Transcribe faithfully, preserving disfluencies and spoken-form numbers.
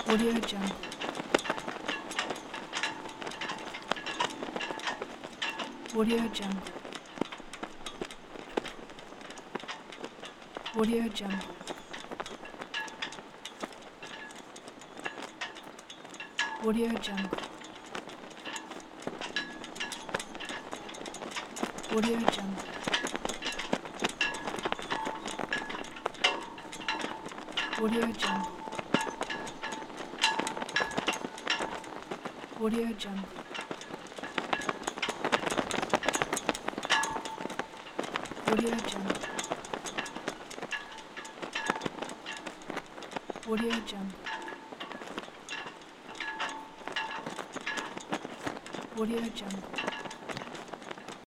Audio Jungle. Audio Jungle. Audio Jungle. Audio Jungle. Audio Jungle. Audio Jungle. Audio Jungle. Audio Jungle. Audio Jungle. Audio Jungle.